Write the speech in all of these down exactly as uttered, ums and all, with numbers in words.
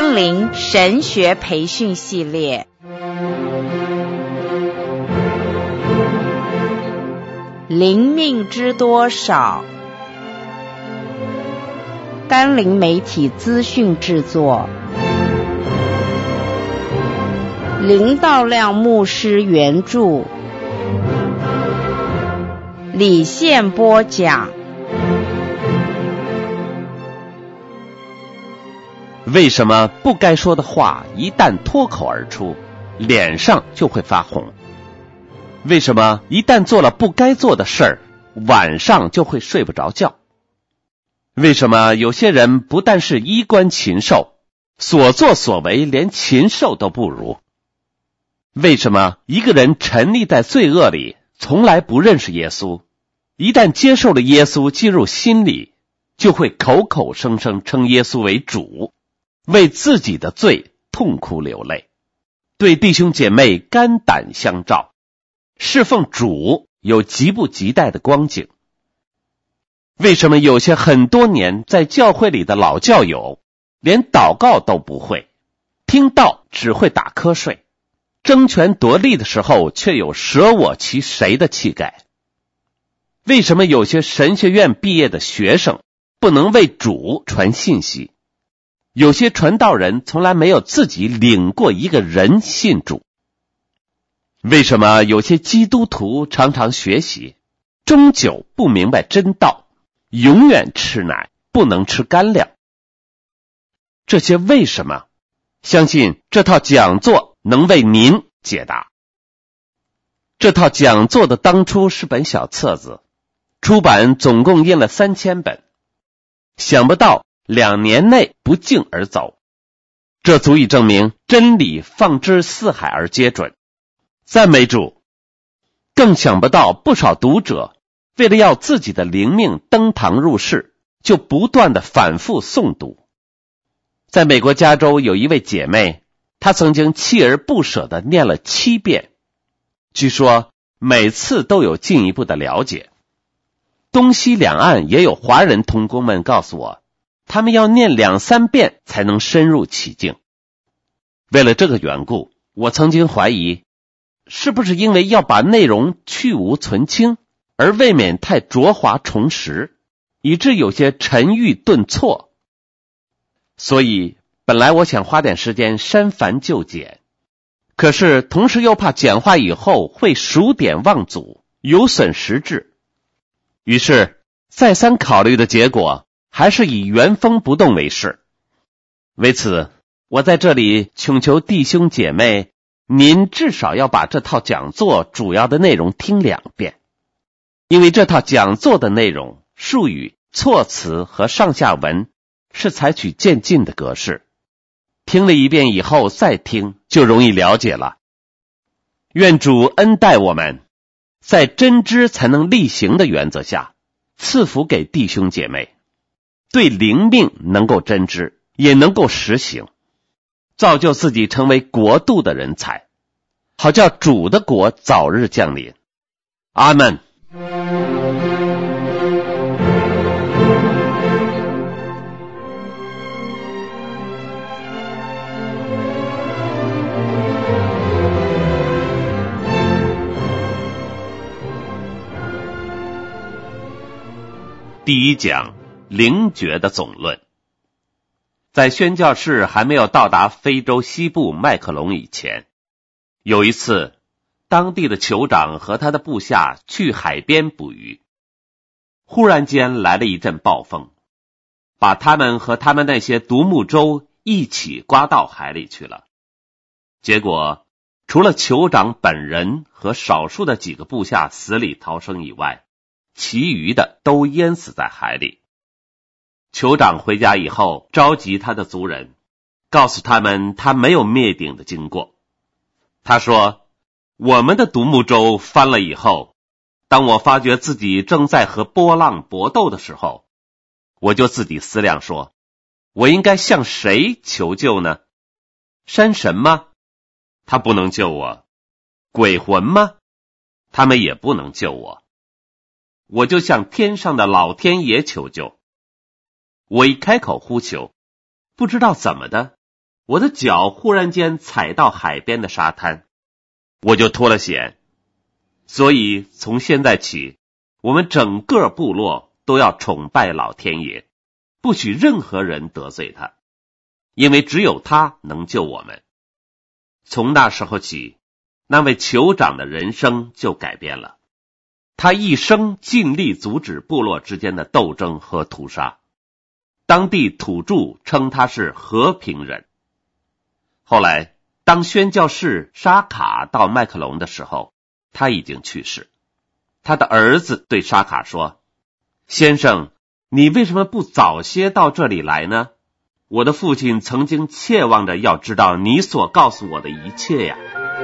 光临神学培训系列。灵命知多少？甘霖媒体资讯制作，林道亮牧师原著，李宪播讲。 为什么不该说的话一旦脱口而出，脸上就会发红？为什么一旦做了不该做的事儿，晚上就会睡不着觉？为什么有些人不但是衣冠禽兽，所作所为连禽兽都不如？为什么一个人沉溺在罪恶里，从来不认识耶稣，一旦接受了耶稣进入心里，就会口口声声称耶稣为主，为自己的罪痛哭流泪，对弟兄姐妹肝胆相照，侍奉主有急不及待的光景？为什么有些很多年在教会里的老教友连祷告都不会，听道只会打瞌睡，争权夺利的时候却有舍我其谁的气概？为什么有些神学院毕业的学生不能为主传信息？有些传道人从来没有自己领过一个人信主？为什么有些基督徒常常学习，终究不明白真道，永远吃奶不能吃干粮？这些为什么，相信这套讲座能为您解答。这套讲座的当初是本小册子，出版总共印了三千本，想不到两年内不胫而走，这足以证明真理放之四海而皆准。赞美主！更想不到不少读者为了要自己的灵命登堂入室，就不断的反复诵读。在美国加州有一位姐妹，她曾经锲而不舍地念了七遍，据说每次都有进一步的了解。东西两岸也有华人同工们告诉我，他们要念两三遍才能深入其境。为了这个缘故，我曾经怀疑，是不是因为要把内容去无存清，而未免太拙华重实，以致有些沉郁顿挫。所以本来我想花点时间删繁就简，可是同时又怕简化以后会数典忘祖，有损实质。于是再三考虑的结果，还是以原封不动为是。为此，我在这里请求弟兄姐妹，您至少要把这套讲座主要的内容听两遍，因为这套讲座的内容、术语、措辞和上下文是采取渐进的格式，听了一遍以后再听就容易了解了。愿主恩待我们，在真知才能力行的原则下，赐福给弟兄姐妹，对灵命能够真知，也能够实行，造就自己成为国度的人才，好叫主的国早日降临。阿们。第一讲，灵觉的总论。在宣教士还没有到达非洲西部麦克隆以前，有一次当地的酋长和他的部下去海边捕鱼，忽然间来了一阵暴风，把他们和他们那些独木舟一起刮到海里去了。结果除了酋长本人和少数的几个部下死里逃生以外，其余的都淹死在海里。酋长回家以后，召集他的族人，告诉他们他没有灭顶的经过。他说，我们的独木舟翻了以后，当我发觉自己正在和波浪搏斗的时候，我就自己思量说，我应该向谁求救呢？山神吗？他不能救我。鬼魂吗？他们也不能救我。我就向天上的老天爷求救。我一开口呼求，不知道怎么的， 我的脚忽然间踩到海边的沙滩，我就脱了险。所以从现在起，我们整个部落都要崇拜老天爷，不许任何人得罪他，因为只有他能救我们。从那时候起，那位酋长的人生就改变了。他一生尽力阻止部落之间的斗争和屠杀，当地土著称他是和平人。后来，当宣教士沙卡到麦克隆的时候，他已经去世。他的儿子对沙卡说：先生，你为什么不早些到这里来呢？我的父亲曾经切望着要知道你所告诉我的一切呀。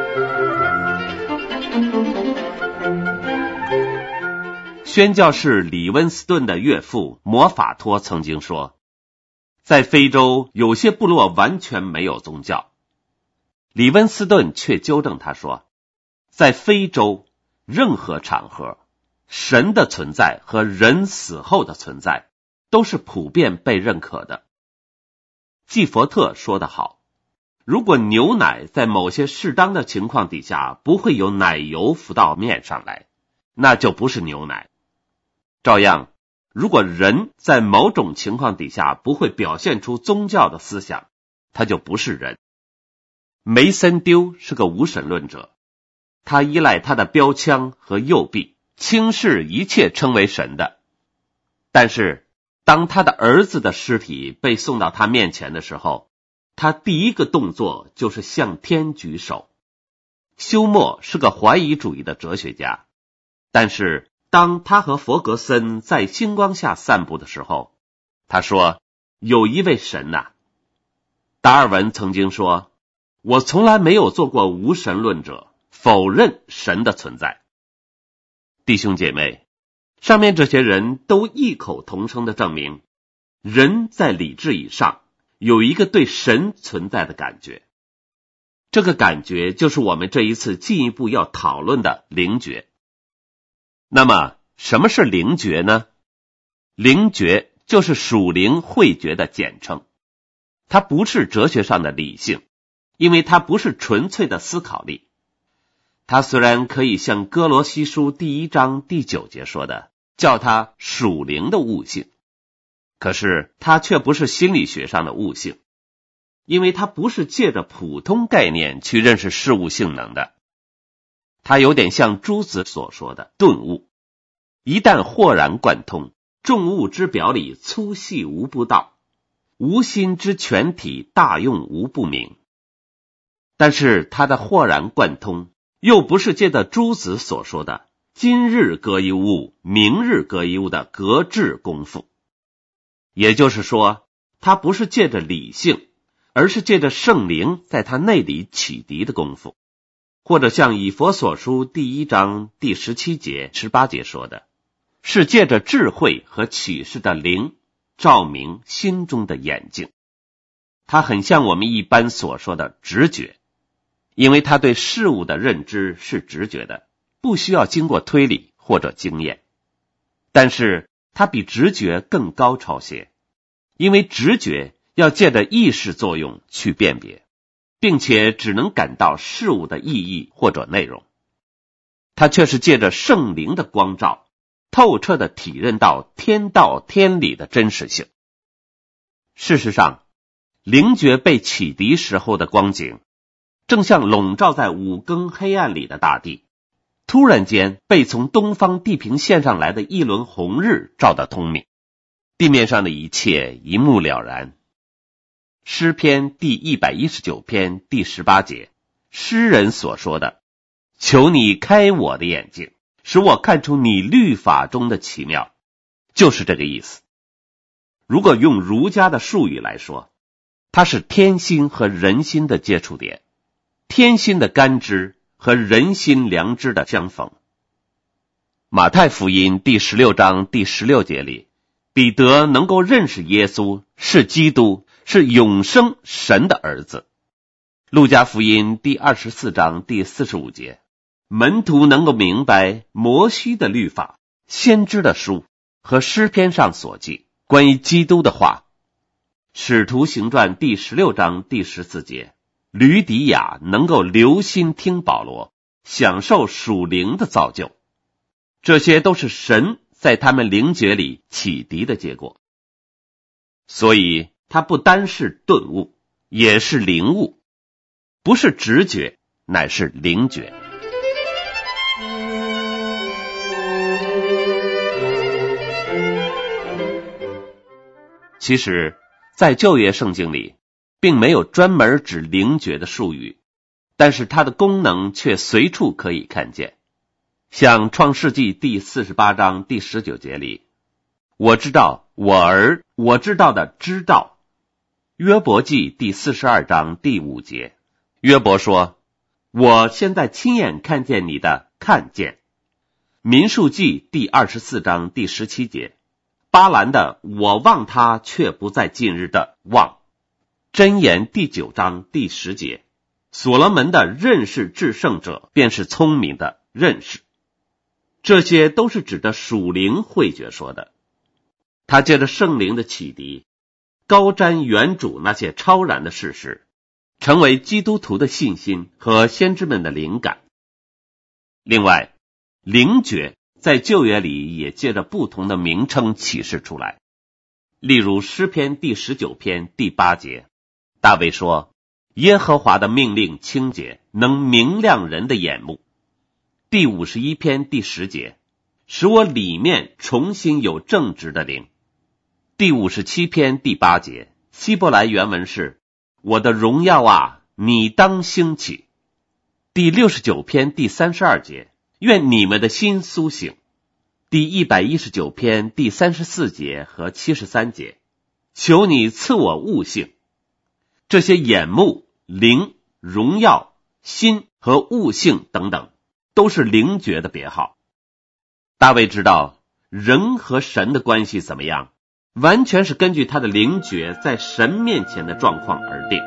宣教士李温斯顿的岳父摩法托曾经说，在非洲有些部落完全没有宗教。李温斯顿却纠正他说，在非洲任何场合，神的存在和人死后的存在都是普遍被认可的。季佛特说得好，如果牛奶在某些适当的情况底下不会有奶油浮到面上来，那就不是牛奶。照样，如果人在某种情况底下不会表现出宗教的思想，他就不是人。梅森丢是个无神论者，他依赖他的标枪和右臂，轻视一切称为神的。但是当他的儿子的尸体被送到他面前的时候，他第一个动作就是向天举手。休谟是个怀疑主义的哲学家，但是当他和弗格森在星光下散步的时候，他说，有一位神呐、啊。达尔文曾经说，我从来没有做过无神论者，否认神的存在。弟兄姐妹，上面这些人都异口同声地证明，人在理智以上有一个对神存在的感觉，这个感觉就是我们这一次进一步要讨论的灵觉。那么什么是灵觉呢？灵觉就是属灵慧觉的简称，它不是哲学上的理性，因为它不是纯粹的思考力。它虽然可以像哥罗西书第一章第九节说的，叫它属灵的悟性，可是它却不是心理学上的悟性，因为它不是借着普通概念去认识事物性能的。它有点像朱子所说的顿悟，一旦豁然贯通，众物之表里粗细无不到，无心之全体大用无不明。但是它的豁然贯通又不是借着朱子所说的今日隔一物，明日隔一物的隔置功夫，也就是说，它不是借着理性，而是借着圣灵在它内里启迪的功夫，或者像以弗所书第一章第十七节、十八节说的，是借着智慧和启示的灵照明心中的眼睛。它很像我们一般所说的直觉，因为他对事物的认知是直觉的，不需要经过推理或者经验。但是它比直觉更高超些，因为直觉要借着意识作用去辨别，并且只能感到事物的意义或者内容。它却是借着圣灵的光照，透彻地体认到天道天理的真实性。事实上，灵觉被启迪时候的光景，正像笼罩在五更黑暗里的大地，突然间被从东方地平线上来的一轮红日照得通明，地面上的一切一目了然。诗篇第一百一十九篇第十八节，诗人所说的，求你开我的眼睛，使我看出你律法中的奇妙，就是这个意思。如果用儒家的术语来说，它是天心和人心的接触点，天心的感知和人心良知的相逢。马太福音第十六章第十六节里，彼得能够认识耶稣是基督，是永生神的儿子。路加福音第二十四章第四十五节，门徒能够明白摩西的律法、先知的书和诗篇上所记关于基督的话。 使徒行传第十六章第十四节，吕底亚能够留心听保罗，享受属灵的造就，这些都是神在他们灵觉里启迪的结果。所以它不单是顿悟，也是灵悟，不是直觉，乃是灵觉。其实在旧约圣经里并没有专门指灵觉的术语，但是它的功能却随处可以看见。像创世纪第四十八章第十九节里，我知道我儿我知道的知道。约伯记第四十二章第五节，约伯说，我现在亲眼看见你的看见。民数记第二十四章第十七节，巴兰的我望他却不在近日的望。箴言第九章第十节，所罗门的认识至圣者便是聪明的认识。这些都是指的属灵慧觉说的。他借着圣灵的启迪，高瞻远瞩那些超然的事实，成为基督徒的信心和先知们的灵感。另外，灵觉在旧约里也借着不同的名称启示出来。例如诗篇第十九篇第八节，大卫说，耶和华的命令清洁，能明亮人的眼目。第五十一篇第十节，使我里面重新有正直的灵。第五十七篇第八节，希伯来原文是，我的荣耀啊，你当兴起。第六十九篇第三十二节，愿你们的心苏醒。第一百一十九篇第三十四节和七十三节，求你赐我悟性。这些眼目、灵、荣耀、心和悟性等等，都是灵觉的别号。大卫知道人和神的关系怎么样，完全是根据他的灵觉在神面前的状况而定。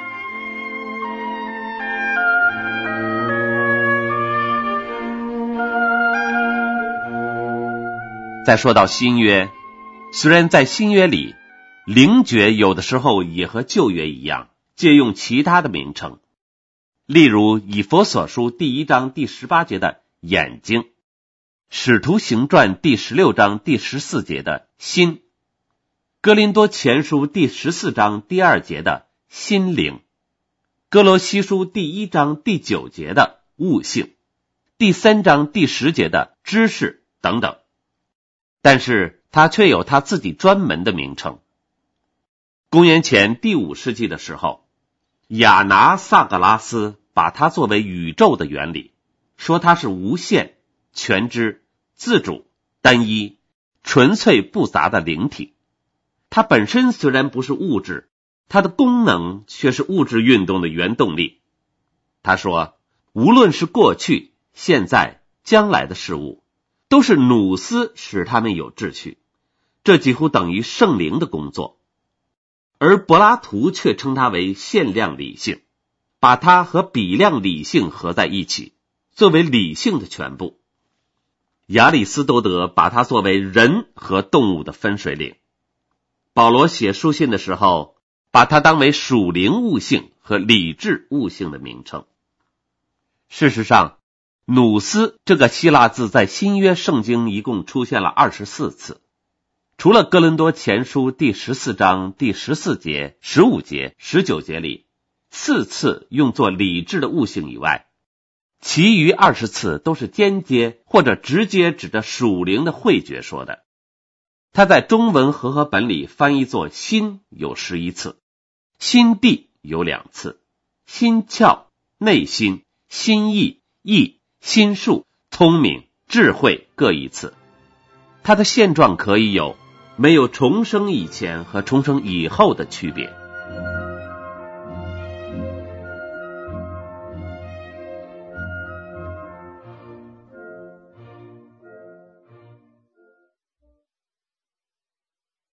再说到新约，虽然在新约里，灵觉有的时候也和旧约一样，借用其他的名称。例如以弗所书第一章第十八节的眼睛，使徒行传第十六章第十四节的心，哥林多前书第十四章第二节的心灵，哥罗西书第一章第九节的悟性，第三章第十节的知识等等。但是它却有它自己专门的名称。公元前第五世纪的时候，亚拿萨格拉斯把它作为宇宙的原理，说它是无限、全知、自主、单一、纯粹不杂的灵体。它本身虽然不是物质，它的功能却是物质运动的原动力。他说，无论是过去、现在、将来的事物，都是努斯使他们有秩序，这几乎等于圣灵的工作。而柏拉图却称它为限量理性，把它和比量理性合在一起，作为理性的全部。亚里斯多德把它作为人和动物的分水岭。保罗写书信的时候，把它当为属灵悟性和理智悟性的名称。事实上，努斯这个希腊字在新约圣经一共出现了二十四次，除了哥林多前书第十四章第十四节、十五节、十九节里四次用作理智的悟性以外，其余二十次都是间接或者直接指着属灵的慧觉说的。它在中文和合本里翻译作心有十一次，心地有两次，心窍、内心、心意、意、心术、聪明、智慧各一次。它的现状可以有没有重生以前和重生以后的区别。